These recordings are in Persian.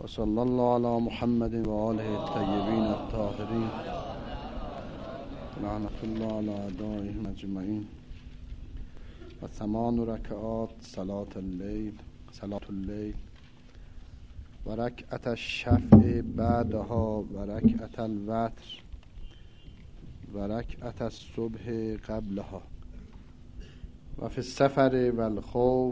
صلی الله علی محمد و آله الطیبین الطاهرین لعنت الله علی اعدائهم اجمعین. و 8 رکعات صلاة اللیل و رکعت الشفع بعدها و رکعت الوتر و رکعت الصبح قبلها. و فی السفر و الخوف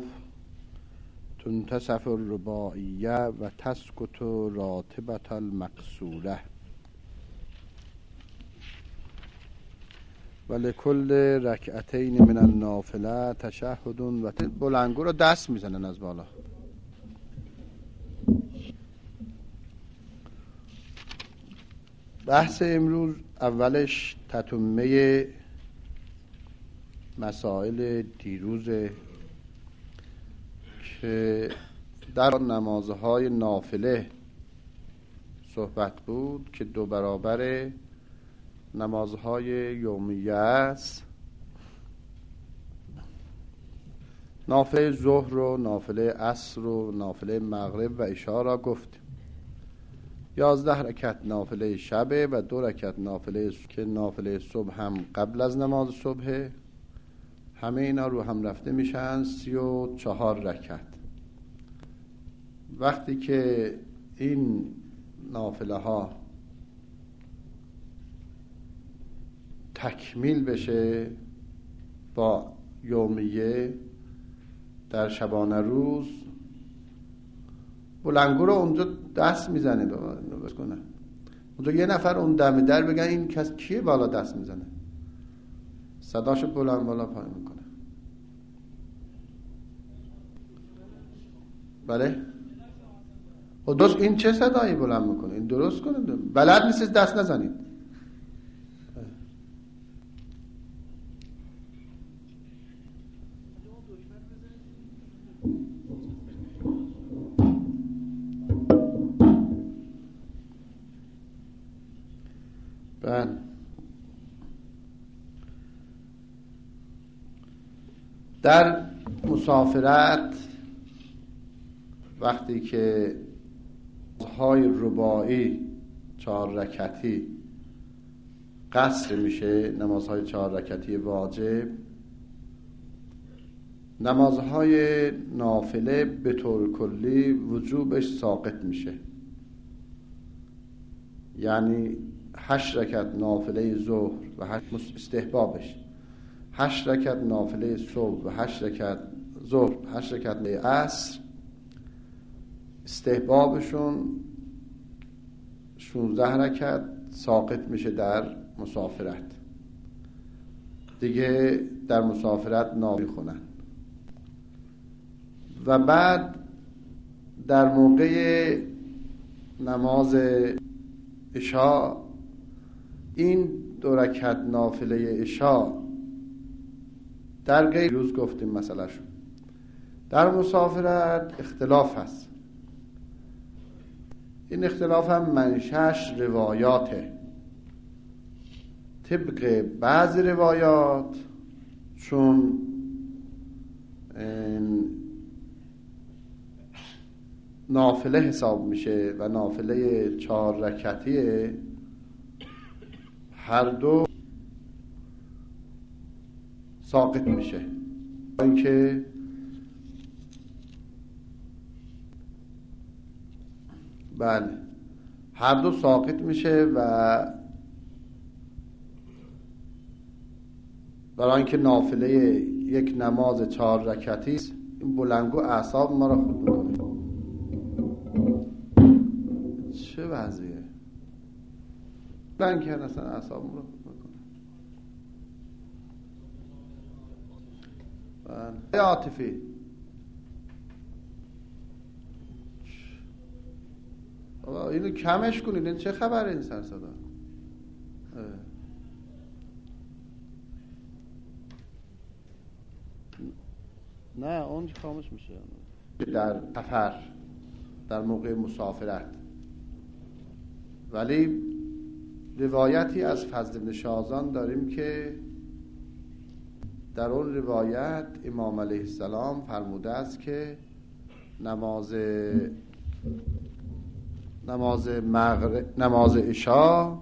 تنتصف الرباعیه و تسکت راتبة المقصوره. و لکل رکعتین من النافله تشهد. و بلندگو رو دست میزنن از بالا. بحث امروز اولش تتمه مسائل دیروزه که در نمازهای نافله صحبت بود که 2 برابر نمازهای یومیه است. نافله ظهر و نافله عصر و نافله مغرب و عشا را گفتیم. 11 رکعت نافله شبه و 2 رکعت نافله که نافله صبح هم قبل از نماز صبح. همه اینا رو هم رفته میشن 34 رکعت. وقتی که این نافله ها تکمیل بشه با یومیه در شبانه روز، بلندگو رو اونجا دست میزنه بس کنه. اونجا یه نفر اون دم در بگن این کس کیه بالا دست میزنه، صداشو بلند بالا پایین میکنه. بله و درست این چه صدایی بلند میکنه؟ این درست کنه. بلد نیست دست نزنید. بله در مسافرت وقتی که نمازهای رباعی 4 رکعتی قصر میشه، نمازهای 4 رکعتی واجب، نمازهای نافله به طور کلی وجوبش ساقط میشه. یعنی 8 رکعت نافله ظهر و 8 استحبابش، 8 رکعت نافله صبح و 8 رکعت ظهر، 8 رکعت عصر، استحبابشون 16 رکعت ساقط میشه در مسافرت. دیگه در مسافرت نافله خونن. و بعد در موقع نماز عشا این 2 رکعت نافله عشا در غیر روز گفتیم مسئله شد. در مسافرت اختلاف هست. این اختلاف هم منشأش روایاته. طبق بعض روایات چون نافله حساب میشه و نافله 4 رکعتیه، هر دو ساقط میشه. اینکه بله هر دو ساقط میشه و برای اینکه نافله یک نماز 4 رکعتی است، این بلندگو اعصاب ما را خورد میکنه. چه وضعیه؟ بلند کرد اصلا اعصاب ما را خورد میکنه. بله عاطفی اینو کمش کنید. این چه خبره این سر صدا؟ نه اون خاموش میشه. در سفر، در موقع مسافرت. ولی روایتی از فضل بن شازان داریم که در اون روایت امام علیه السلام فرموده است که نماز نماز عشا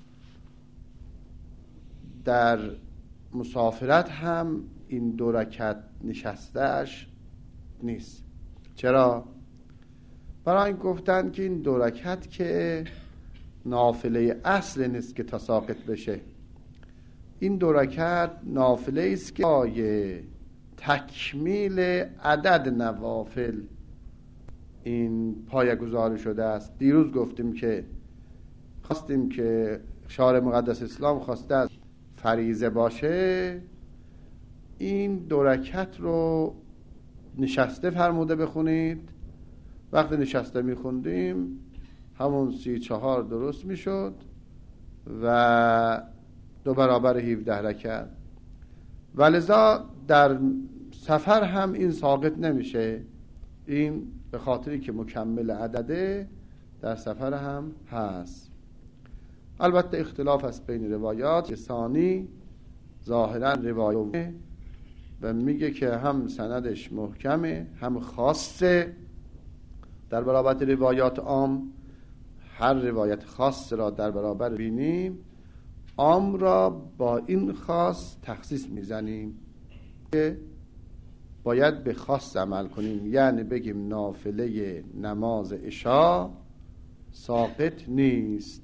در مسافرت هم این 2 رکعت نشستهش نیست. چرا؟ برای این گفتن که این 2 رکعت که نافله اصل نیست که تا ساقط بشه. این 2 رکعت نافله است که برای تکمیل عدد نوافل این پایه‌گذاری شده است. دیروز گفتیم که خواستیم که شارع مقدس اسلام خواسته از فریضه باشه، این 2 رکعت رو نشسته فرموده بخونید. وقتی نشسته میخوندیم همون 34 درست میشد و 2 برابر 17 رکعت. ولذا در سفر هم این ساقط نمیشه. این به خاطری که مکمل عدده در سفر هم هست. البته اختلاف است بین روایات. ثانی ظاهرا روایت و میگه که هم سندش محکمه هم خاصه در برابر روایات عام. هر روایت خاص را در برابر بینیم، عام را با این خاص تخصیص میزنیم که باید به خاص عمل کنیم. یعنی بگیم نافله نماز عشا ساقط نیست.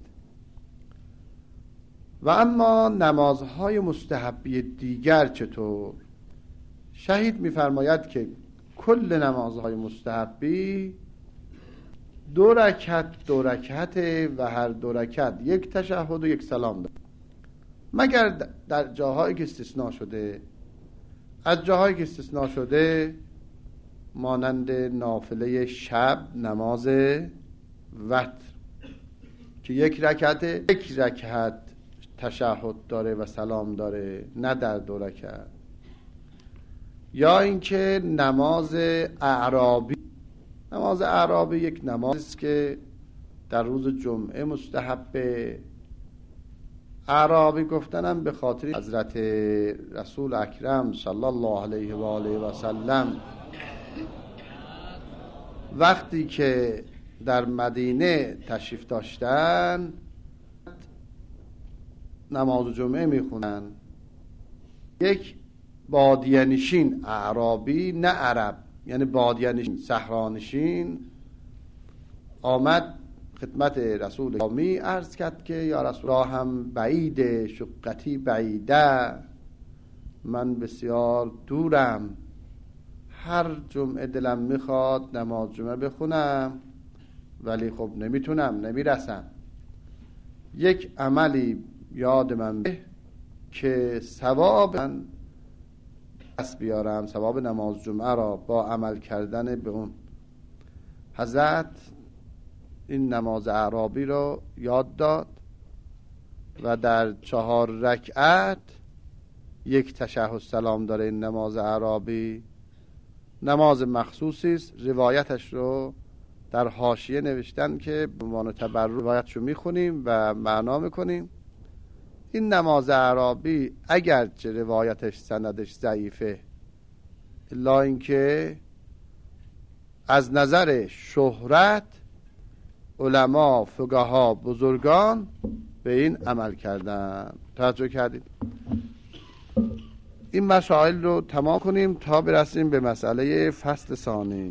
و اما نمازهای مستحبی دیگر چطور؟ شهید میفرماید که کل نمازهای مستحبی 2 رکعت و هر 2 رکعت 1 تشهد و 1 سلام دارد، مگر در جاهایی که استثناء شده. از جاهایی که استثناء شده مانند نافله شب، نماز وتر که 1 رکعت تشهد داره و سلام داره، نه در 2 رکعت. یا اینکه نماز اعرابی. نماز اعرابی یک نمازی است که در روز جمعه مستحبه. اعرابی گفتنم به خاطر حضرت رسول اکرم صلی الله علیه و آله و سلم وقتی که در مدینه تشریف داشتن نماز جمعه میخونن. یک بادیه نشین اعرابی، نه عرب، یعنی بادیه نشین، صحرانشین، آمد خدمت رسول گرامی عرض کرد که یا رسول الله هم بعید، شقتی بعیده، من بسیار دورم، هر جمعه دلم میخواد نماز جمعه بخونم ولی خب نمیرسم. یک عملی یاد من که ثواب من دست بیارم، ثواب نماز جمعه را با عمل کردن به اون. حضرت این نماز اعرابی را یاد داد و در 4 رکعت 1 تشهد سلام داره. این نماز اعرابی نماز مخصوصی است. روایتش رو در حاشیه نوشتن که به عنوان تبرک روایتشو میخونیم و معنا میکنیم. این نماز اعرابی اگرچه روایتش سندش ضعیفه، الا اینکه از نظر شهرت علما، فقها، بزرگان به این عمل کردن. توجه کردید؟ این مسائل رو تمام کنیم تا برسیم به مسئله فصل ثانی.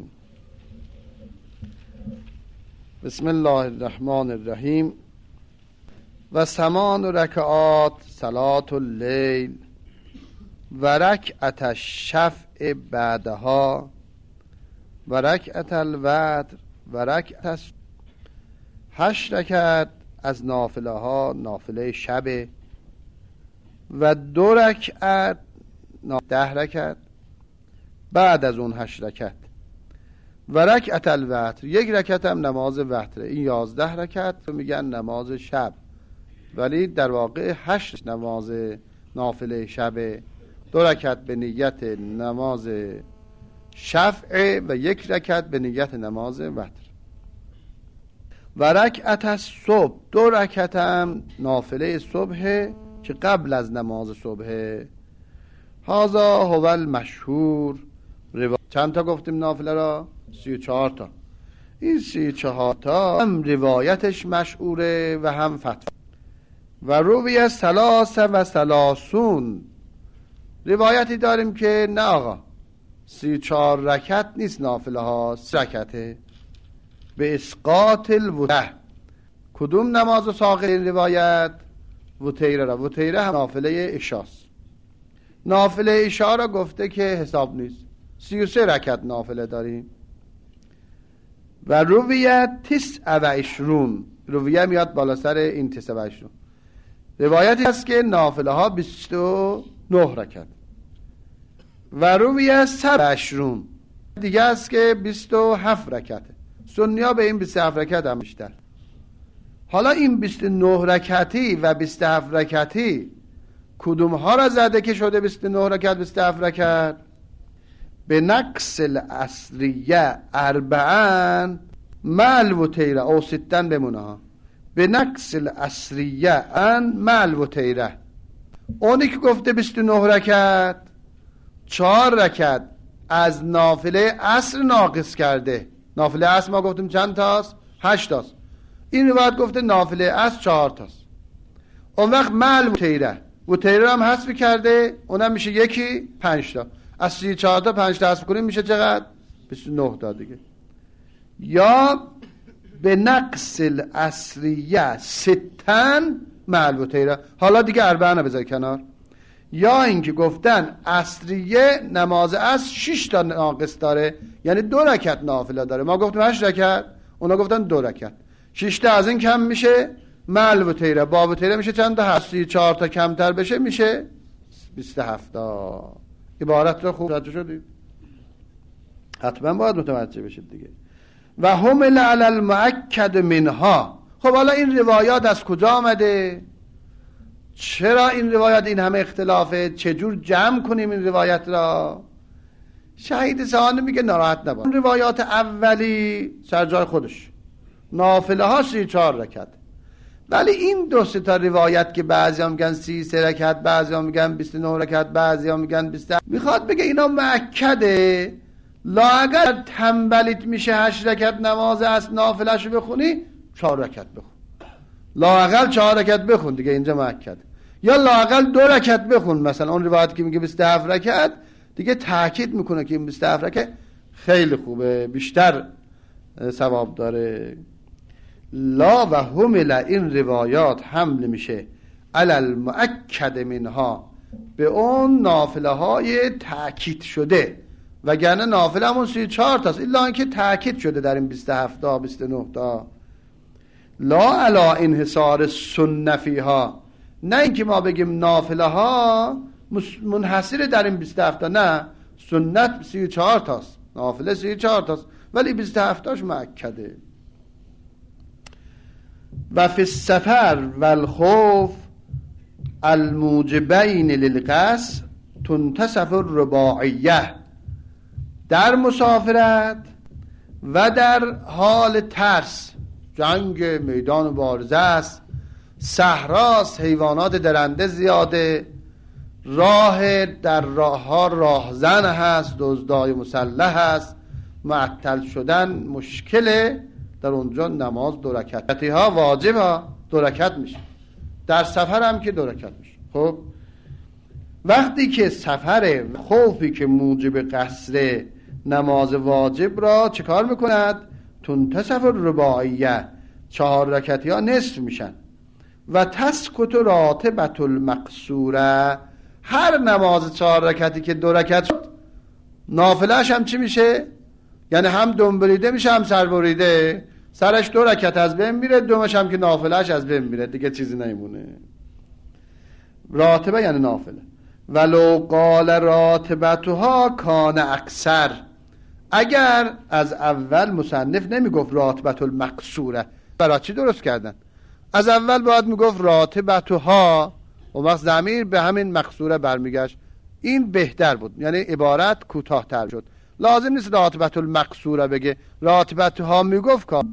بسم الله الرحمن الرحیم. و 8 رکعات صلاة اللیل و رکعت الشفع بعدها و رکعت الوتر و رکعت 8 رکعت از نافله ها، نافله شب، و 2 رکعت 10 رکعت بعد از اون 8 رکعت و رکعت الوتر، 1 رکعت هم نماز وتر. این 11 رکعت رو میگن نماز شب، ولی در واقع 8 نماز نافله شب، 2 رکعت به نیت نماز شفع و 1 رکعت به نیت نماز وتر. و رکعت الصبح، 2 رکعت هم نافله صبح که قبل از نماز صبح. هذا هو المشهور. چند تا گفتیم نافله را؟ 34 تا. این 34 تا هم روایتش مشهوره و هم فتوا. و روی 33 روایتی داریم که نه آقا 34 رکعت نیست نافله ها، 3 رکعته به اسقاط الوتر. کدوم نماز ساقط این روایت؟ وتیره را. وتیره هم نافله عشاست. نافله عشا را گفته که حساب نیست، 33 رکعت نافله داریم. و رویت 29 رویه میاد بالا سر این 29 روایتی هست که نافله ها 29 رکعت. و رویه 27 دیگه است که 27 رکعته. سنی ها به این 27 رکعت هم بیشتر. حالا این 29 رکعتی و 27 رکعتی کدوم ها را زده که شده 29 رکعت 27 رکعت؟ به نقص الاسریه 4 مع الوتیره او 6 بمونه ها. به نقص الاسریه مع الوتیره. اونی که گفته 29 رکعت 4 رکعت از نافله عصر ناقص کرده. نافله عصر ما گفتیم چند تاست؟ 8 تاست. این روایت گفته نافله عصر 4 تاست. اون وقت مع الوتیره، وتیره هم حذف کرده، اونم میشه یکی 5 تا. از 34 تا 5 تا حذف کنیم میشه چقدر؟ 29 تا دیگه. یا به نقص الاسریه 6 مع الوتیره. حالا دیگه 4 بذار کنار. یا اینکه گفتن عصریه نماز عصر 6 تا ناقص داره، یعنی 2 رکعت نافله داره. ما گفتیم 8 رکعت، اونا گفتن 2 رکعت. 6 تا از این کم میشه مع الوتیره. با وتیره میشه چند تا؟ 34 تا کمتر بشه میشه 27 تا. عبارت رو خوب متوجه شدید؟ حتما باید متوجه بشید دیگه. و حمل علی المؤکد منها. خب حالا این روایات از کجا آمده؟ چرا این روایات این همه اختلافه؟ چجور جمع کنیم این روایت را؟ شهید سهانی میگه ناراحت نباش، روایات اولی سر جای خودش، نافله ها 34 رکعت. ولی این 2 تا روایت که بعضی ها میگن 33 رکعت، بعضی ها میگن 29 رکعت، بعضی ها میگن 20، میخواد بگه اینا مؤکده. لااقل تنبلیت میشه 8 رکعت نماز از نافله شو بخونی 4 رکعت بخون، لااقل 4 رکعت بخون دیگه، اینجا مؤکد. یا لااقل 2 رکعت بخون. مثلا اون روایت که میگه 27 رکعت دیگه تاکید میکنه که این 27 رکعت خیلی خوبه، بیشتر ثواب داره. لا و حمل این روایات حمل میشه علی المؤکد منها، به اون نافله های تاکید شده، وگرنه نافله همون 34 تاست، الا اینکه تاکید شده در این 27 تا 29 تا. لا علا انحصار سنه فیها، نه اینکه ما بگیم نافله ها منحصر در این 27 تا، نه، سنت 34 تاست، نافله 34 تاست، ولی 27 تاش مؤکده. و فی السفر و الخوف الموجبین للقصر تنتصف الرباعیه. در مسافرت و در حال ترس، جنگ میدان مبارزه است، صحراست، حیوانات درنده زیاده، راه در راه ها راهزن هست، دزدای مسلح هست، معطل شدن مشکله، در اونجا نماز 2 رکعتی ها واجب ها 2 رکعت میشه، در سفر هم که 2 رکعت میشه. خب وقتی که سفر خوفی که موجب قصر نماز واجب را چه کار میکند؟ تنتصف الرباعیه، 4 رکعتی ها نصف میشن. و تسکت راتبت المقصوره، هر نماز 4 رکعتی که 2 رکعت شد نافلهش هم چی میشه؟ یعنی هم دم بریده میشه هم سر بریده، سرش 2 رکعت از بین میره، دومش هم که نافلهش از بین میره، دیگه چیزی نمیمونه. راتبه یعنی نافله. ولو قال راتبتها کان اکثر، اگر از اول مصنف نمیگفت راتبت المقصوره، برای چی درست کردن؟ از اول باید میگفت راتبتها، و وقت ضمیر به همین مقصوره برمیگشت، این بهتر بود، یعنی عبارت کوتاه‌تر شد. لازم نیست راتبت المقصوره بگه، راتبتها میگفت که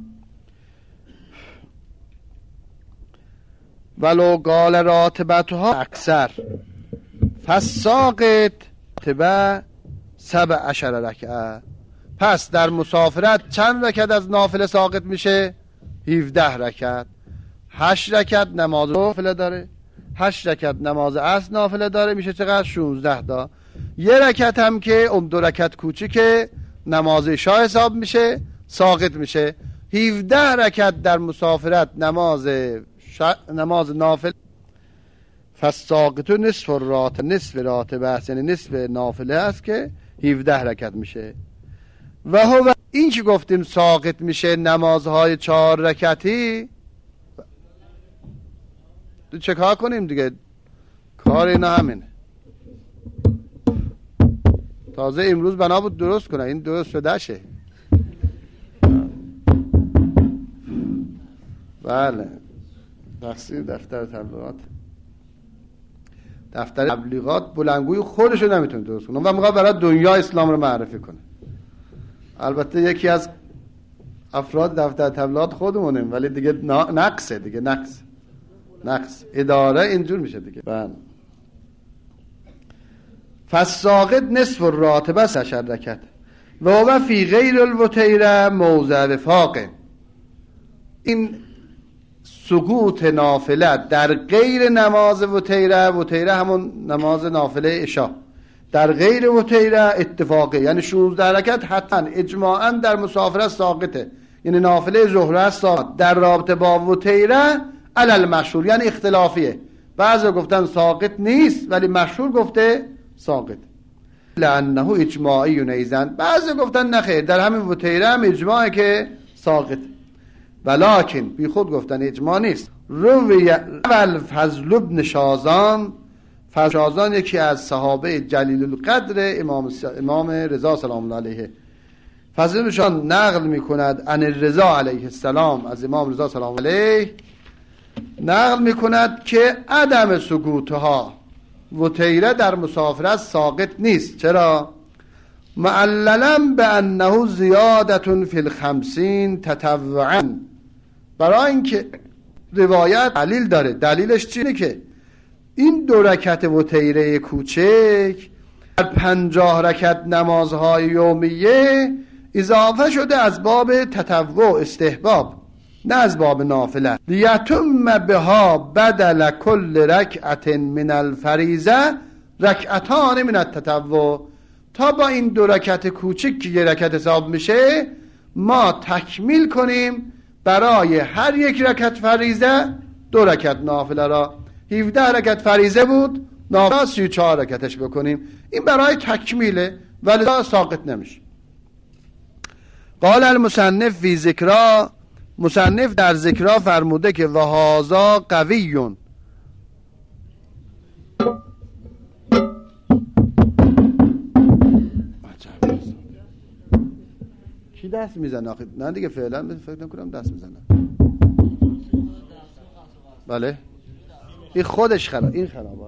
ولو قال راتبتها اکثر فساقت تبع 17 رکعه. پس در مسافرت چند رکعت از نافله ساقط میشه؟ 17 رکعت. 8 رکعت نماز نافله داره، 8 رکعت نماز عصر نافله داره، میشه چقدر؟ 16 تا. یه رکعت هم که اون 2 رکعت کوچیکه نماز عشاء حساب میشه، ساقط میشه. 17 رکعت در مسافرت نماز نافله. فساقط نصف راتبه است، یعنی نصف نافله است که 17 رکعت میشه. و هو این که گفتیم ساقط میشه نمازهای 4 رکعتی، چه کار کنیم دیگه؟ کار اینا همینه. تازه امروز بنا بود درست کنه، این درست شده شه. بله، تقصیر دفتر تبلیغات. دفتر تبلیغات بلندگوی خودشو نمیتونه درست کنه و میخواد برای دنیا اسلام رو معرفی کنه. البته یکی از افراد دفتر تبلیغات خودمونیم، ولی دیگه نقصه دیگه، نقص اداره اینجور میشه دیگه. بله. فساقط نصف الراتبه 10 رکعت و هو فی غیر الوتیره موضع وفاقه. این سقوط نافله در غیر نماز وتیره همون نماز نافله عشاء، در غیر وتیره اتفاقه، یعنی 16 رکعت حتما اجماعا در مسافرت ساقطه، یعنی نافله ظهر ساقط. در رابطه با وتیره علل مشهور، یعنی اختلافیه، بعضی گفتن ساقط نیست ولی مشهور گفته ساقط، لانه اجماعی ایضا، بعضی گفتن نخیر در همین وتیره هم اجماعه که ساقط، ولکن بی خود گفتن اجماع نیست. روی فضل ابن شازان، شازان یکی از صحابه جلیل القدر امام رضا سلام الله علیه، فضل ابن شازان نقل میکند عن رضا علیه السلام، از امام رضا سلام علیه نقل میکند که عدم سقوطها وتیره در مسافرت ساقط نیست. چرا؟ معللا به انه زیادتون فی الخمسین تطوعا، برای اینکه روایت دلیل داره. دلیلش چیه؟ که این 2 رکعت وتیره کوچک در 50 رکعت نمازهای یومیه اضافه شده از باب تطوع، استحباب، نه از باب نافله. لیتم بها بدل کل رکعت من الفریضه رکعتان من التطوع، تا با این 2 رکعت کوچک که 1 رکعت حساب میشه ما تکمیل کنیم برای هر 1 رکعت فریضه 2 رکعت نافله را. 17 رکعت فریضه بود، نافله 34 رکعتش بکنیم، این برای تکمیله ولی ساقط نمیشه. قال المصنف فی ذکرا، مصنف در ذکرا فرموده که وهذا قویون، کی دست میزنه آخه؟ نه دیگه فعلا فکر نکنم دست میزنه. بله این خودش خراب، این خرابه.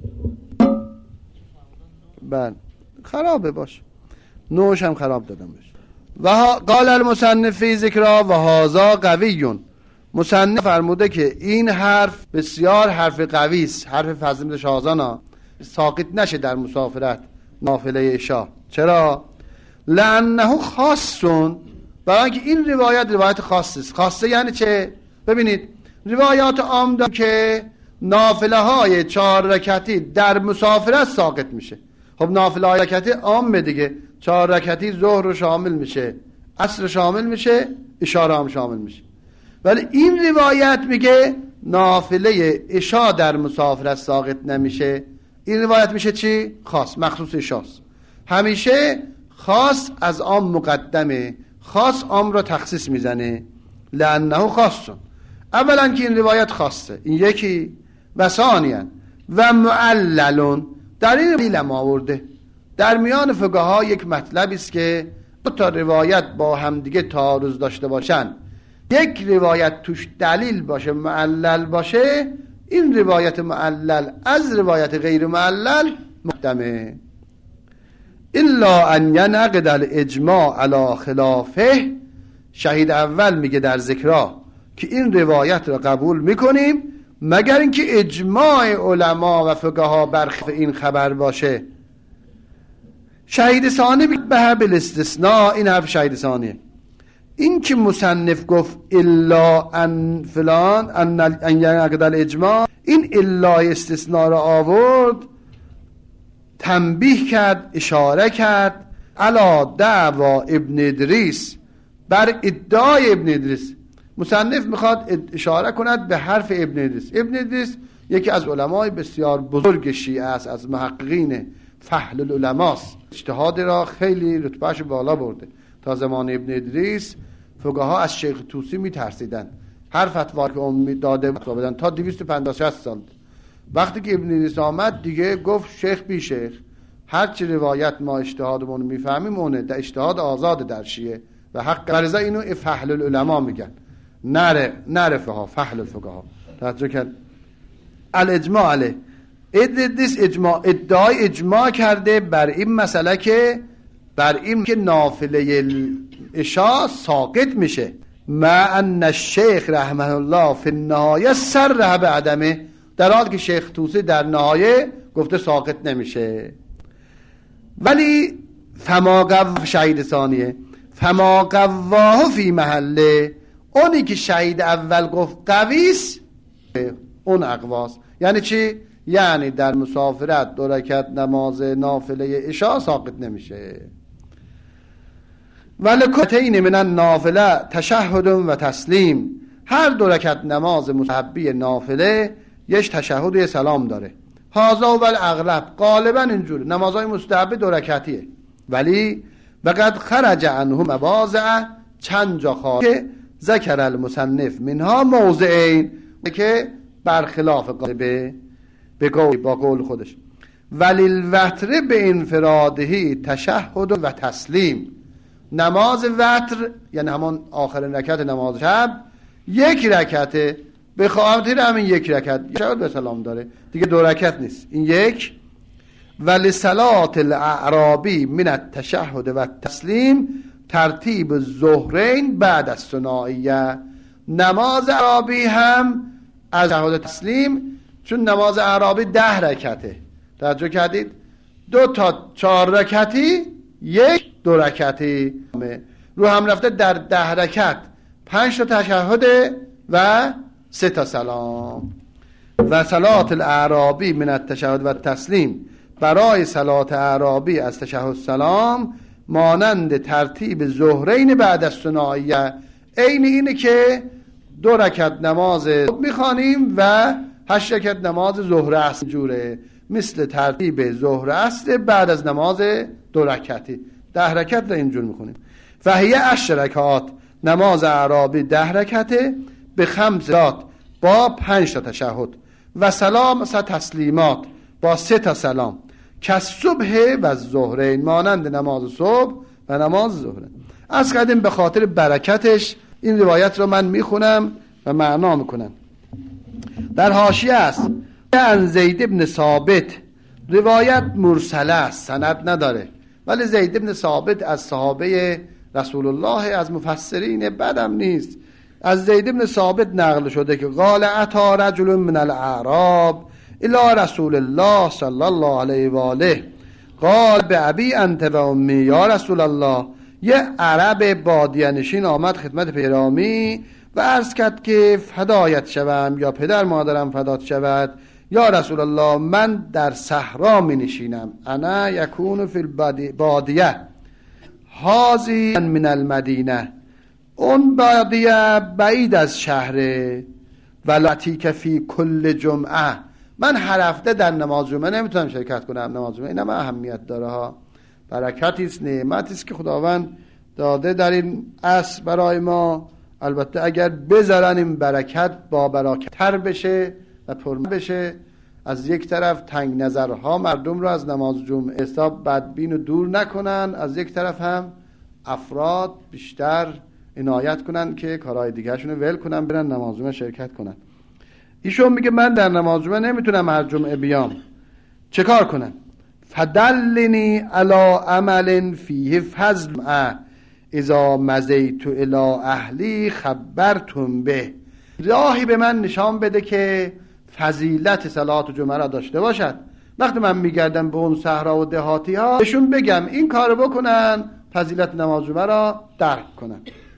بله خرابه، باش نوش هم خراب دادم بشه. و قال المصنف فی ذکرا و هذا قویون، مصنف فرموده که این حرف بسیار حرف قوی است، حرف فضل بن شازان، ساقط نشه در مسافرت نافله عشاء. چرا؟ لانه خاصون، برای اینکه این روایت خاصه است. خاصه یعنی چه؟ ببینید روایات عام دارن که نافله های 4 رکعتی در مسافرت ساقط میشه. خب نافله های رکعتی عامه دیگه، 4 رکعتی ظهر رو شامل میشه، عصر شامل میشه، عشاء هم شامل میشه. ولی این روایت میگه نافله عشاء در مسافرت ساقط نمیشه. این روایت میشه چی؟ خاص، مخصوص عشاست. همیشه خاص از عام مقدمه، خاص عام رو تخصیص میزنه. لانه خاصون، اولا که این روایت خاصه، این یکی، و ثانیا و معللون، در این دلیل آورده. در میان فقها یک مطلبی است که 2 تا روایت با همدیگه تعارض داشته باشن، یک روایت توش دلیل باشه، معلل باشه، این روایت معلل از روایت غیر معلل مقدمه. الا ان ینقض الاجماع علی خلافه، شهید اول میگه در ذکرها که این روایت را قبول میکنیم مگر اینکه اجماع علما و فقها بر این خبر باشه. شهید ثانی به بالاستثناء، این حرف شهید ثانیه. این که مصنف گفت الا ان فلان ان یعقد الاجماع، این الا استثناء را آورد، تنبیه کرد، اشاره کرد علی دعوا ابن ادریس، بر ادعای ابن ادریس. مصنف میخواد اشاره کند به حرف ابن ادریس. ابن ادریس یکی از علمای بسیار بزرگ شیعه است، از محققین فحل العلماست، اجتهاد را خیلی رتبهش بالا برده. تا زمان ابن ادریس فقها از شیخ طوسی میترسیدن، هر فتوا که اون داده بدن تا 250 سال. وقتی که ابن ادریس آمد دیگه گفت شیخ بی شیخ، هر چی روایت ما اجتهادمون میفهمیم اونه، در اجتهاد آزاد در شیعه و حق غرضا اینو فحل العلما میگن، نره فقها، فحل الفقها. توجه کن الاجماع علیه. ادریس ادعای اجماع کرده بر این مسئله که بر این که نافله عشاء ساقط میشه، مع ان الشیخ رحمه الله فی النهایه صرح بعدمه، در حالی که شیخ طوسی در نهایه گفته ساقط نمیشه. ولی فما قو شهید ثانیه فما قواه فی محله، اونی که شهید اول گفت قویس اون اقواس. یعنی چی؟ یعنی در مسافرت 2 رکعت نماز نافله عشاء ساقط نمیشه. ولکتین من النافله تشهد و تسلیم، هر 2 رکعت نماز مستحبی نافله یک تشهد و سلام داره. هذا و الاغلب، غالبا اینجوره نمازهای مستحبی 2 رکعتیه. ولی وقد خرج عنه مواضع، چند جا خارج ذکر المصنف منها موضعین که برخلاف قالبه با قول خودش. ولی الوتر به انفرادهی تشهد و تسلیم، نماز وتر یعنی همون آخرین رکعت نماز شب 1 رکعته، به خاطر همین 1 رکعت تشهد و سلام داره دیگه، 2 رکعت نیست این 1. ولی صلات الاعرابی من التشهد و تسلیم ترتیب ظهرین بعد از ثنائیه، نماز اعرابی هم از تشهد تسلیم، چون نماز اعرابی 10 رکعته، توجه کردید 2 تا 4 رکعتی 1 2 رکعتی رو هم رفته، در 10 رکعت 5 تا تشهد و 3 تا سلام. و صلات الاعرابی من التشهد و تسلیم، برای صلات اعرابی از تشهد سلام مانند ترتیب ظهرین بعد از ثنائیه، عین اینه که 2 رکعت نماز میخوانیم و 8 رکعت نماز ظهر عصر، جوره مثل ترتیب ظهر عصر بعد از نماز 2 رکعتی 10 رکعت رو اینجور میخونیم. فهیه 10 رکعات، نماز اعرابی 10 رکعته به 5 رکعت با 5 تا تشهد و سلام تسلیمات با 3 تا سلام، که صبح و ظهرین، مانند نماز صبح و نماز ظهر. از قدیم به خاطر برکتش این روایت رو من میخونم و معنا میکنم. در حاشیه است ان زید بن ثابت، روایت مرسله است، سند نداره، ولی زید بن ثابت از صحابه رسول الله، از مفسرین بدم نیست. از زید بن ثابت نقل شده که قال اتی رجل من الاعراب الى رسول الله صلی الله علیه و آله قال به ابی انت و امی یا رسول الله، یه عرب بادیه نشین آمد خدمت پیرامی و عرض کرد که فدایت شوم یا پدر مادرم فدات شود، یا رسول الله من در صحرا می نشینم، انا یکون فی البادیه هازی من المدینه، اون بادیه بعید از شهره، ولاتی که فی کل جمعه، من هر هفته در نماز جمعه نمیتونم شرکت کنم. نماز جمعه اینم اهمیت داره ها، برکتی است، نعمتی است که خداوند داده در این عصر برای ما. البته اگر بذارن این برکت با برکت تر بشه و پر بشه، از یک طرف تنگ نظرها مردم رو از نماز جمعه حساب بدبین و دور نکنن، از یک طرف هم افراد بیشتر عنایت کنن که کارهای دیگرشون رو ول کنن برن نماز جمعه شرکت کنن. ایشون میگه من در نماز جمعه نمیتونم هر جمعه بیام، چه کار کنم؟ فدلنی علی عمل فیه فضل اذا مزیت الی اهلی خبرتم به، راهی به من نشان بده که فضیلت صلات جمعه را داشته باشد. وقتی من میگردم به اون صحرا و دهاتی ها بهشون بگم این کارو بکنن، فضیلت نماز جمعه را درک کنن.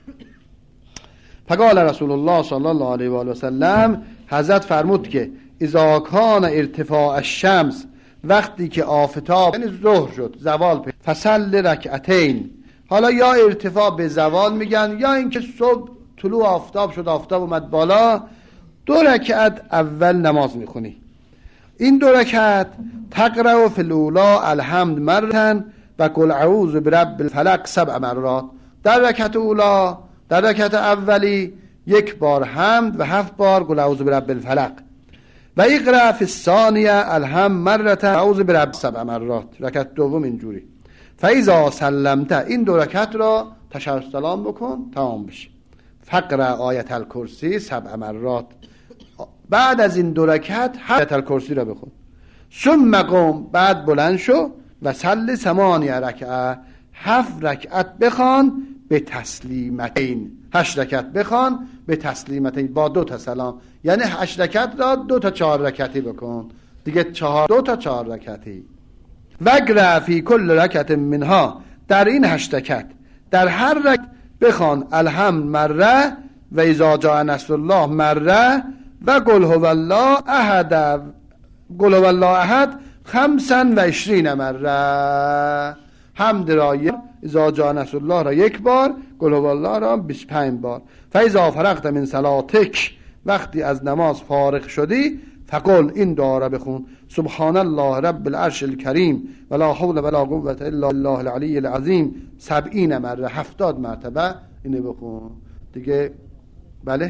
فقال رسول الله صلی الله علیه و آله و سلم، حضرت فرمود که اذا کان ارتفاع الشمس، وقتی که آفتاب یعنی ظهر شد، زوال پیدا، فصل رکعتین. حالا یا ارتفاع به زوال میگن یا اینکه صبح طلوع آفتاب شد، آفتاب اومد بالا، 2 رکعت اول نماز میخونی. این 2 رکعت تقرأ فی الاولا الحمد مرتن و قل اعوذ برب الفلق 7 مرات. در رکعت اولا، در رکعت اولی 1 بار حمد و 7 بار قل اعوذ برب الفلق. و اقرأ فی الثانیه الحمد مرتن اعوذ برب 7 مرات. رکعت دوم اینجوری. فاذا سلمت، این 2 رکعت را تشهد سلام بکن تمام بشه. فقرأ آیت الکرسی 7 مرات. بعد از این 2 رکعت آیت الکرسی را بخون. ثم قم، بعد بلند شو و صلی 8 رکعه، 7 رکعت بخوان به تسلیمتین. 8 رکعت بخوان به تسلیمتین با 2 تا سلام، یعنی 8 رکعت را 2 تا 4 رکعتی بکن دیگه، 2 تا 4 رکعتی. وقرأ فی کل رکعت منها، در این 8 رکعت در هر رکعت بخوان الحمد مره و اذا جاء نصر الله مره و قل هو الله احد، قل هو الله احد 25 مره. حمد را اذا جاء نصر الله را 1 بار، قل هو الله را 25 بار. فاذا فرغت من صلاتک، وقتی از نماز فارغ شدی، فقل، این دعا را بخون، سبحان الله رب العرش الکریم ولا حول ولا قوة الا بالله العلی العظیم 70 مره، 70 مرتبه اینو بخون دیگه. بله،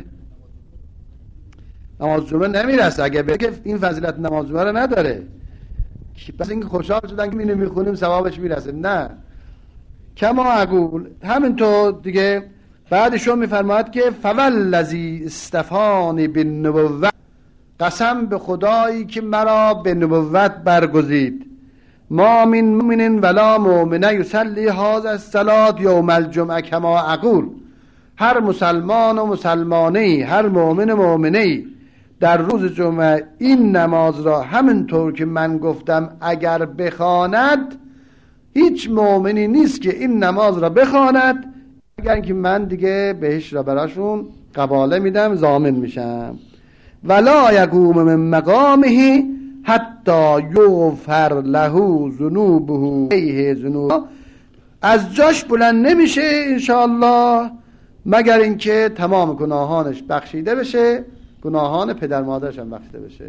نماز جمعه نمیرسه اگه بگه این فضیلت نماز جمعه رو نداره، پس اینکه خوشحال شدن که اینو میخونیم ثوابش میرسه، نه. کما اقول، همینطور دیگه. بعدشون میفرماید که فوالذی استفانی بالنبوة، قسم به خدایی که مرا به نبوت برگزید، ما من مؤمن ولا مؤمنه یصلی هذا الصلاة یوم الجمعه کما اقول، هر مسلمان و مسلمانی، هر مؤمن و مؤمنی در روز جمعه این نماز را همینطور که من گفتم اگر بخواند، هیچ مؤمنی نیست که این نماز را بخواند اگر که من دیگه بهش را براشون قباله میدم، ضامن میشم. ولا یقوم من مقامه حتی یغفر له ذنوبه، ایه ذنوب، از جاش بلند نمیشه انشاءالله مگر اینکه تمام گناهانش بخشیده بشه، گناهان پدر مادرش هم بخشیده بشه.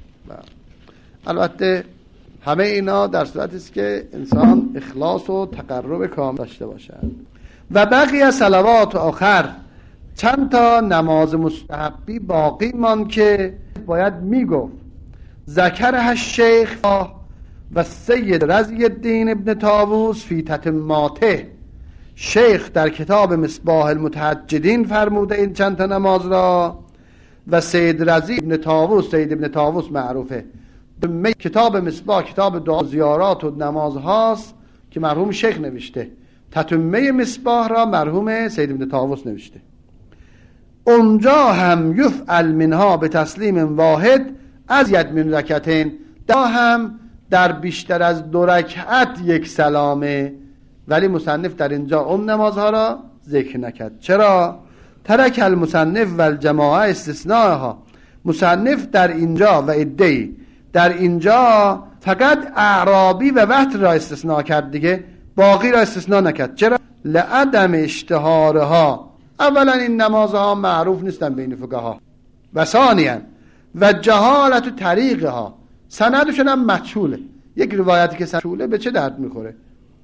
البته همه اینا در صورتی است که انسان اخلاص و تقرب کامل داشته باشد. و بقیه صلوات آخر، چند تا نماز مستحبی باقی مان که باید میگفت. ذکرها الشیخ و سید رضی الدین ابن طاووس فی تتماته، شیخ در کتاب مصباح المتهجدین فرموده این چند تا نماز را، و سید رضی ابن طاووس، سید ابن طاووس معروفه، کتاب مصباح کتاب دعا زیارات و نماز هاست که مرحوم شیخ نوشته، تتمه مصباح را مرحوم سید ابن طاووس نوشته. اونجا هم یفعل منها به تسلیم واحد از ید من رکعتین، دا هم در بیشتر از 2 رکعت 1 سلامه، ولی مصنف در اینجا اون نمازها را ذکر نکرد. چرا؟ ترک المصنف و الجماعه استثناءها، مصنف در اینجا و عده‌ای در اینجا فقط اعرابی و وتر را استثناء کرد دیگه، باقی را استثناء نکرد. چرا؟ لعدم اشتهارها، اولا این نمازها معروف نیستن بین فقها، و ثانیا و جهالت طریقها، سندشون هم مجهوله. یک روایتی که مجهوله به چه درد میخوره؟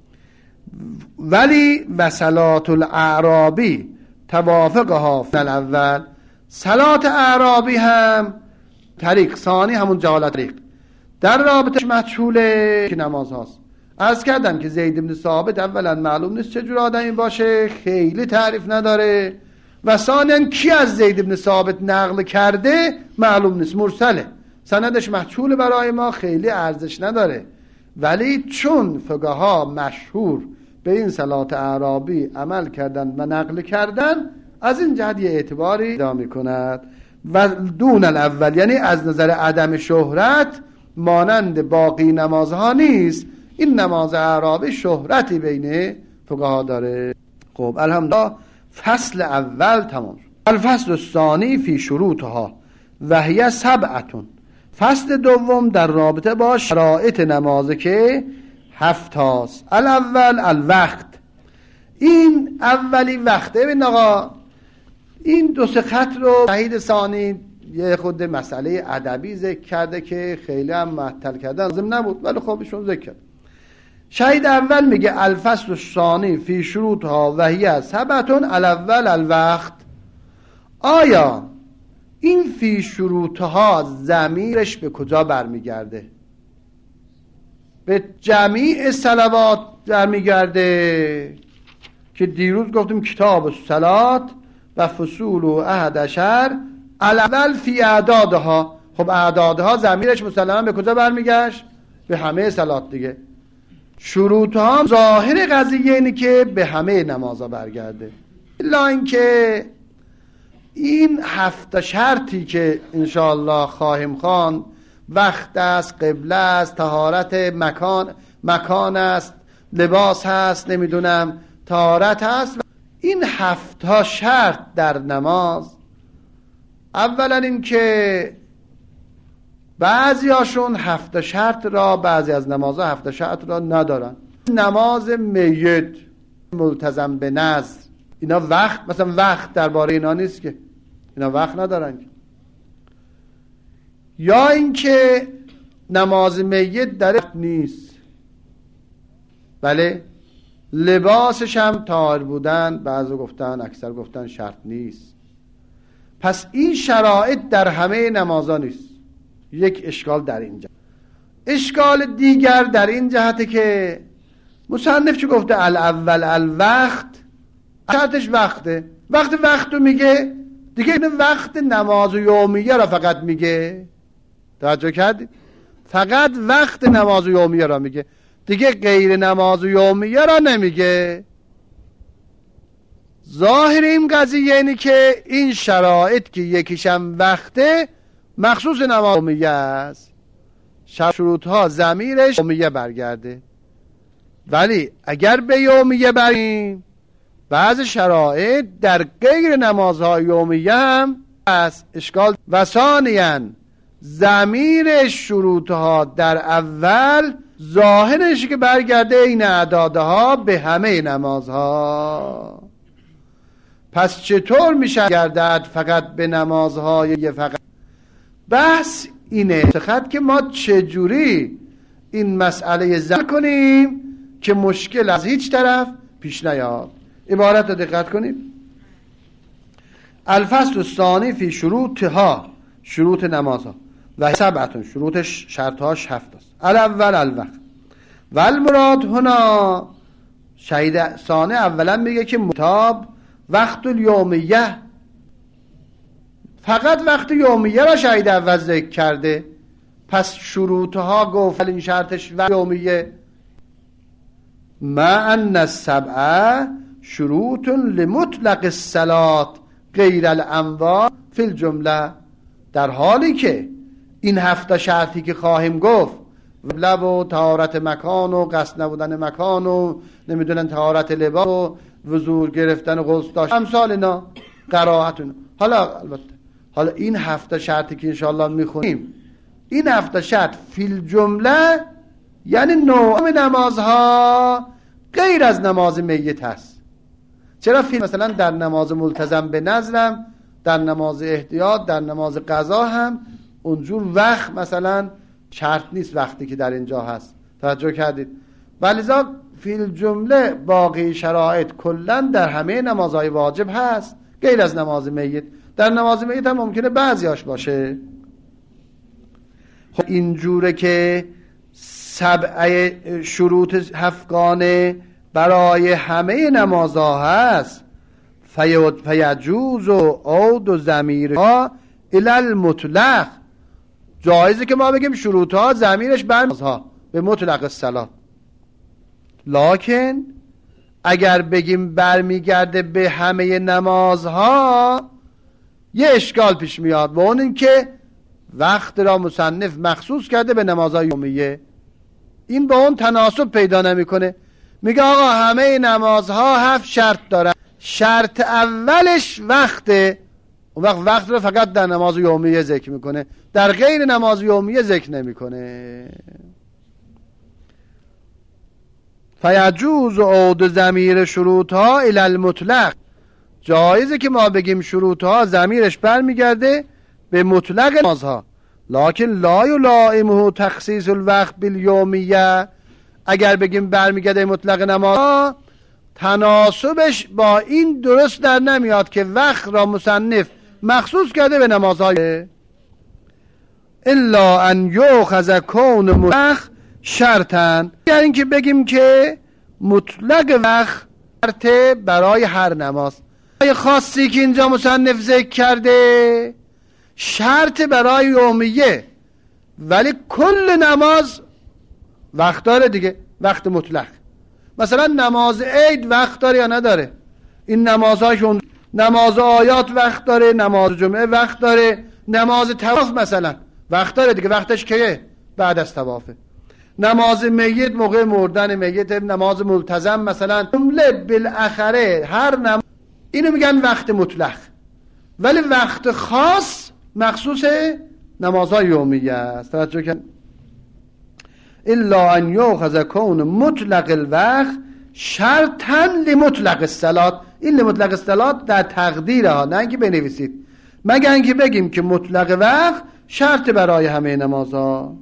ولی و صلات الاعرابی توافقها فی الاول، صلات اعرابی هم طریق ثانی همون جهالت طریق در رابطه مجهوله که نماز هاست. عرض کردم که زید بن ثابت اولا معلوم نیست چه جور آدمی باشه، خیلی تعریف نداره، و ثانیا کی از زید بن ثابت نقل کرده معلوم نیست، مرسله، سندش مجهول برای ما، خیلی ارزش نداره. ولی چون فقها مشهور به این صلات اعرابی عمل کردن و نقل کردن، از این جهت یه اعتباری پیدا می‌کند. و دون الاول، یعنی از نظر عدم شهرت مانند باقی نمازها نیست. این نماز اعرابی شهرتی بین فقها داره. خب الحمدلله فصل اول تمام شد. الفصل الثانی فی شروطها و هی سبعتون. فصل دوم در رابطه با شرایط نماز که 7 تاست. الاول الوقت. این اولی وقته. ببین آقا این 2 خط رو شهید ثانی یه خود مسئله ادبی ذکر کرده که خیلی هم معطل کردن لازم نبود، ولی خب ایشون ذکر کرد. شهید اول میگه الفصل الثانی فی شروطها و هی سبعتون الاول الوقت. آیا این فی شروطها ضمیرش به کجا برمیگرده؟ به جمیع صلوات برمیگرده که دیروز گفتیم کتاب الصلات و فصول و 11 الاول فی اعدادها. خب اعدادها ضمیرش مسلما به کجا برمیگشت؟ به همه صلات دیگه. شروطها ظاهر قضیه اینه که به همه نمازها برگرده، الا اینکه این 7 شرطی که انشاءالله خواهیم خواند، وقت است، قبله است، طهارت مکان است، لباس هست، نمیدونم طهارت هست. این 7 شرط در نماز، اولا این که بعضی هاشون 7 شرط را، بعضی از نمازها 7 شرط را ندارن. نماز میت ملتزم به نذر، اینا وقت، مثلا وقت درباره اینا نیست که، اینا وقت ندارن. یا اینکه نماز میت در نیست، بله لباسش هم طاهر بودن، بعضی گفتن، اکثر گفتن شرط نیست. پس این شرایط در همه نمازها نیست. یک اشکال در اینجا. اشکال دیگر در این جهته که مصنف چه گفته؟ الاول الوقت، شرطش وقته. وقت رو میگه دیگه، این وقت نماز یومیه را فقط میگه. توجه کردید؟ فقط وقت نماز یومیه را میگه، دیگه غیر نماز یومیه را نمیگه. ظاهر این قضیه اینه که این شرایط که یکیشم وقته مخصوص نماز یومیه است، شروطها ضمیرش یومیه برگرده. ولی اگر به یومیه بریم، بعض شرایط در غیر نمازهای یومیه هم از اشکال. و ثانیاً ضمیر شروطها در اول ظاهرش که برگرده این اعدادها به همه نمازها. پس چطور میشه گردد فقط به نمازهای فقط؟ بحث اینه خط که ما چجوری این مسئله ذکر کنیم که مشکل از هیچ طرف پیش نیاد. عبارت رو دقت کنیم. الفصل الثانی فی شروطها، شروط نمازها و سبعتون، شروطش شرطهاش 7 است. الاول الوقت و المراد هنا، شهید ثانی اولا میگه که متاب وقت الیومیه، فقط وقت یومیه را شهید اول ذکر کرده. پس شروطها گفت این شرطش وقت یومیه. ما ان السبعه شروط لمطلق الصلات غیر الانواع فی الجمله، در حالی که این 7 شرطی که خواهیم گفت، لب و طهارت مکان و قصد نبودن مکان و نمیدونن طهارت لباس و وضو گرفتن و غسل داشتن، امثال اینا، قرائت اینا. حالا البته حالا این 7 شرطی که انشاءالله میخونیم، این 7 شرط فی الجمله یعنی نوع نمازها غیر از نماز میت هست. چرا مثلا در نماز ملتزم به نذرم، در نماز احتیاط، در نماز قضا هم اونجور وقت مثلا شرط نیست وقتی که در اینجا هست. توجه کردید؟ ولذا فی الجمله باقی شرایط کلا در همه نمازهای واجب هست غیر از نماز میت. در نماز میت هم ممکنه بعضیاش باشه. خب اینجوره که 7 شروط 7 برای همه نمازها هست. فیجوز و عود و ضمیرها الی المطلق، جایزه که ما بگیم شروطها ضمیرش بر نمازها به مطلق الصلات. لکن اگر بگیم برمیگرده به همه نمازها، یه اشکال پیش میاد و اون این که وقت را مصنف مخصوص کرده به نمازهای یومیه. این با اون تناسب پیدا نمیکنه. میگه آقا همه نمازها 7 شرط دارن، شرط اولش وقته، اون وقت رو فقط در نماز یومیه ذکر میکنه، در غیر نماز یومیه ذکر نمیکنه. فیجوز عود ضمیر شروطها الی المطلق، جایزه که ما بگیم شروطها ضمیرش برمیگرده به مطلق نمازها، لکن لا یلائمه تخصیص الوقت بالیومیه. اگر بگیم برمیگرده مطلق نمازها، تناسبش با این درست در نمیاد که وقت را مصنف مخصوص کرده به نمازهای، الا ان یؤخذ کون مطلق شرطا، یعنی اینکه بگیم که مطلق وقت شرط برای هر نماز. خاصی که اینجا مصنف ذکر کرده شرط برای یومیه، ولی کل نماز وقت داره دیگه، وقت مطلق. مثلا نماز عید وقت داره یا نداره؟ این نمازهاشون، نماز آیات وقت داره، نماز جمعه وقت داره، نماز طواف مثلا وقت داره دیگه. وقتش کیه؟ بعد از طوافه. نماز میت موقع مردن میت، نماز ملتزم مثلا، جمله بالاخره هر نماز، اینو میگن وقت مطلق. ولی وقت خاص مخصوص نمازهای یومیه است. توجه کن. الا ان یؤخذ کون مطلق الوقت شرطا لمطلق الصلات. این لمطلق الصلات در تقدیره ها، نه اینکه بنویسید، مگر اینکه بگیم که مطلق وقت شرط برای همه نمازها.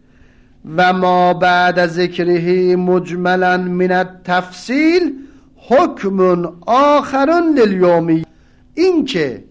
و ما بعد از ذکره مجملا من التفصیل حکم آخر لیومی. این که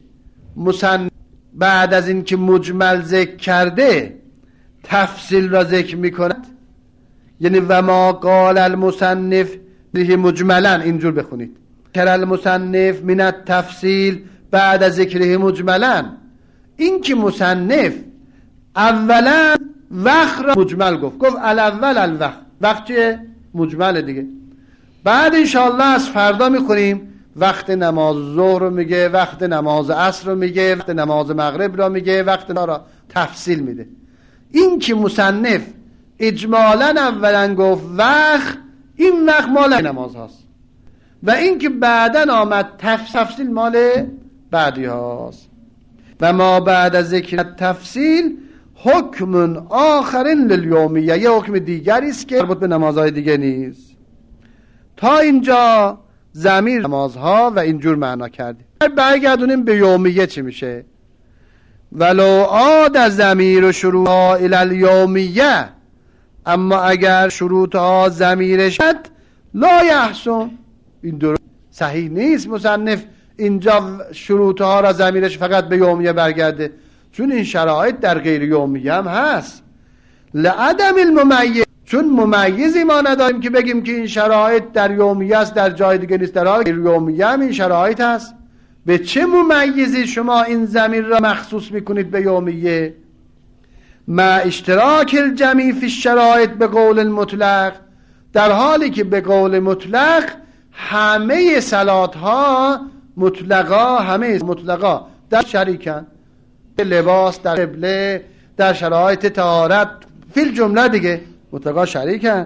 بعد از این که مجمل ذکر کرده تفصیل را ذکر میکند، یعنی و ما قال المصنف مجملا، اینجور بخونید، کر المصنف من التفصیل بعد از ذکره مجملا. این که مصنف اولا وقت را مجمل گفت الاول الوقت، وقت چیه؟ مجمل دیگه. بعد انشاءالله از فردا میخونیم وقت نماز ظهر رو میگه، وقت نماز عصر رو میگه، وقت نماز مغرب رو میگه، وقت را تفصیل میده. این که مصنف اجمالا اولا گفت وقت، این وقت مال نماز هاست، و این که بعدا آمد تفصیل مال بعدی هاست. و ما بعد از ذکر تفصیل حکم آخرین لیومیه، یه حکم دیگری است که مربوط به نمازهای دیگه نیست. تا اینجا ضمیر نمازها و اینجور معنا کردیم. برگردونیم به یومیه چی میشه؟ ولو عاد ضمیر و شروطها الی الیومیه، اما اگر شروطها ضمیرش لا یحسن، این درست صحیح نیست مصنف اینجا شروطها را ضمیرش فقط به یومیه برگرده، چون این شرایط در غیر یومیه هم هست. لعدم الممیز، چون ممیزی ما نداریم که بگیم که این شرایط در یومیه است در جای دیگه نیست، در غیر یومیه هم این شرایط هست. به چه ممیزی شما این ضمیر را مخصوص میکنید به یومیه؟ مع اشتراک الجمیع فی الشرایط به قول المطلق، در حالی که به قول مطلق همه صلات ها مطلقا، همه مطلقا در شریکن، لباس، در قبله، در شرایط طهارت، فی الجمله دیگه مطلقا شریکن.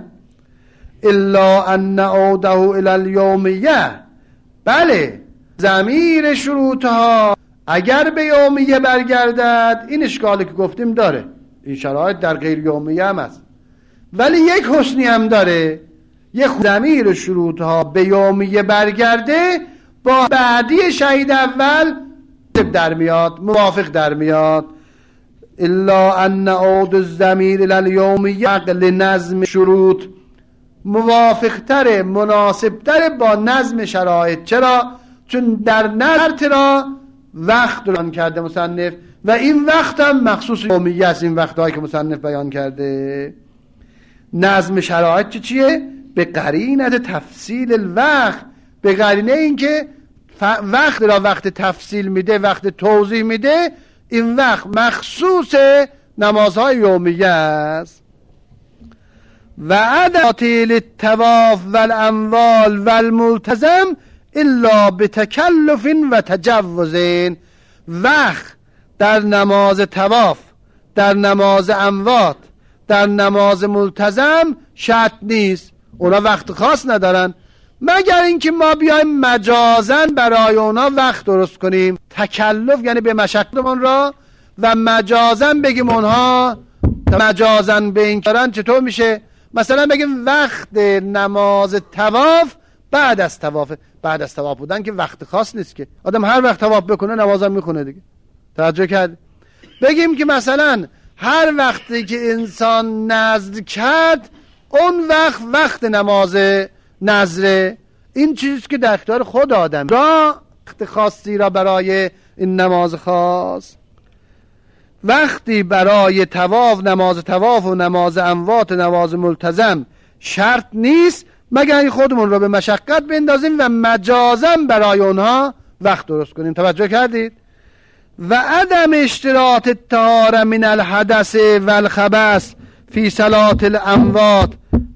الا ان عوده الی الیومیه، بله ضمیر شروطها اگر به یومیه برگردد این اشکالی که گفتیم داره، این شرایط در غیر یومیه هم هست، ولی یک حسنی هم داره، یک ضمیر شروطها به یومیه برگرده با بعدی شهید اول در میاد، موافق در میاد. الا ان عود الضمیر الی الیومیه لنظم شروط، موافق تره، مناسب تره با نظم شرایط. چرا؟ چون در نظر را وقت بیان کرده مصنف، و این وقت هم مخصوص یومیه است. این وقتهایی که مصنف بیان کرده نظم شرایط چیه؟ به قرینه تفصیل الوقت، به قرینه این که وقت را وقت تفصیل میده، وقت توضیح میده، این وقت مخصوص نمازهای یومیه است. و عداتیل التواف والاموال والملتزم الا بتکلف و تجوز، وقت در نماز طواف، در نماز اموات، در نماز ملتزم شرط نیست. اونا وقت خاص ندارن، مگر اینکه ما بیایم مجازن برای اونا وقت درست کنیم، تکلف یعنی به مشقتمون را، و مجازن بگیم اونها مجازن به این کارن. چطور میشه؟ مثلا بگیم وقت نماز طواف بعد از طواف. بعد از طواف بودن که وقت خاص نیست که، آدم هر وقت طواف بکنه نمازم میخونه دیگه. توجه کرد؟ بگیم که مثلا هر وقتی که انسان نذر کرد اون وقت نماز نذره. این چیزی که در اختیار خود آدم را وقت خاصی را برای این نماز خاص، وقتی برای طواف، نماز طواف و نماز اموات و نماز ملتزم شرط نیست، مگر این خودمون رو به مشقت بندازیم و مجازم برای اونها وقت درست کنیم. توجه کردید؟ و عدم اشتراط الطهاره من الحدث و الخبث فی صلاة الاموات،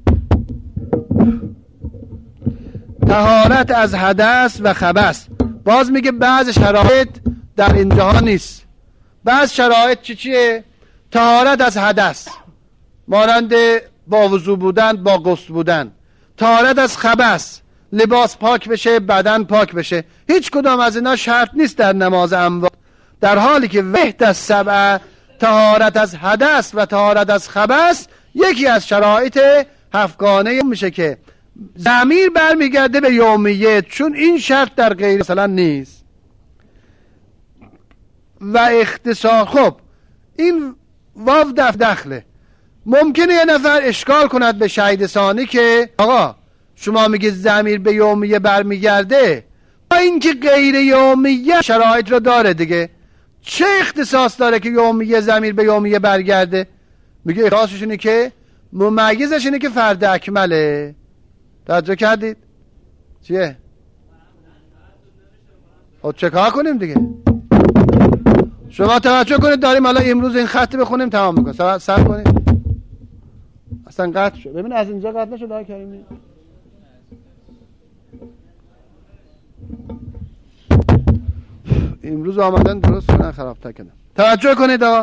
طهارت از حدث و خبث. باز میگه بعض شرایط در اینجاها نیست. بعض شرایط چیه؟ طهارت از حدث، مانند با وضو بودن، با غسل بودن. طهارت از خبث، لباس پاک بشه، بدن پاک بشه. هیچ کدام از اینا شرط نیست در نماز اموات، در حالی که وحدت السبع، طهارت از حدث و طهارت از خبث، یکی از شرایط هفتگانه میشه که ضمیر برمیگرده به یومیه، چون این شرط در غیر مثلا نیست. و اختصار، خب این واو دخله. ممکنه یه نفر اشکال کند به شهید ثانی که آقا شما میگید ضمیر به یومیه برمیگرده، با اینکه غیر یومیه شرایط رو داره دیگه، چه اختصاص داره که یومیه ضمیر به یومیه برگرده؟ میگه اختصاصش اینه که ممیزش اینه که فرد اکمله. توجه کردید؟ چیه؟ خب چه کار کنیم دیگه؟ شما توجه کنید، داریم حالا امروز این خط بخونیم تمام میکنیم. صبر کنید. اصلا قطع شد. ببین از اینجا قطع نشد آقای کریمی. امروز آمدن درست کنن خرابتر کنن. توجه کنید آقا.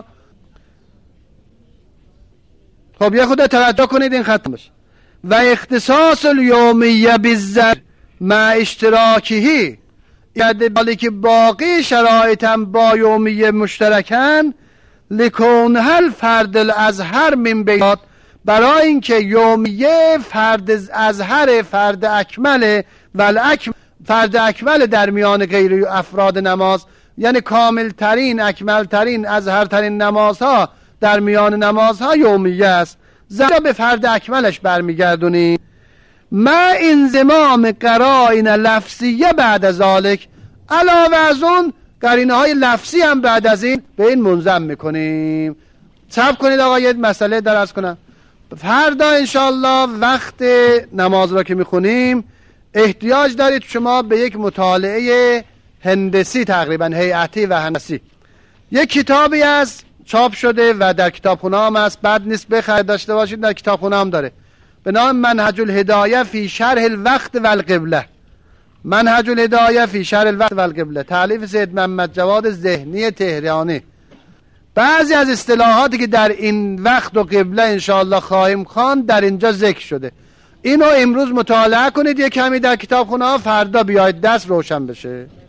خب یه خود توجه کنید این خط باشه. و اختصاص الیومیه بالذر مع اشتراکهی، یعنی بالی که باقی شرایطم با یومیه مشترکن، لکون هل فرد الازهر من بیات، برای اینکه یومیه فرد ازهر، فرد اکمل و فرد اکمل در میان غیر افراد نماز، یعنی کامل ترین، اکمل ترین، ازهر ترین نمازها در میان نمازها یومیه است. زیرا به فرد اکملش برمیگردونیم. ما انضمام قرائن لفظیه بعد از ذالک، علاوه از اون قرینه های لفظی هم بعد از این به این منضم میکنیم. صبر کنید آقا یه مسئله درس کنم. فردا انشالله وقت نماز را که میخونیم احتیاج دارید شما به یک مطالعه هندسی، تقریبا هیئتی و هندسی. یک کتابی از چاپ شده و در کتابخونه هم هست، بد نیست بخرید داشته باشید، در کتابخونه هم داره، به نام منهج الهدایه فی شرح الوقت و القبله. منهج الهدایه فی شرح الوقت و القبله، تألیف سید محمد جواد ذهنی تهرانی. بعضی از اصطلاحاتی که در این وقت و قبله انشاءالله خواهیم خواند در اینجا ذکر شده. اینو امروز مطالعه کنید یک کمی در کتابخونه ها، فردا بیاید دست روشن بشه.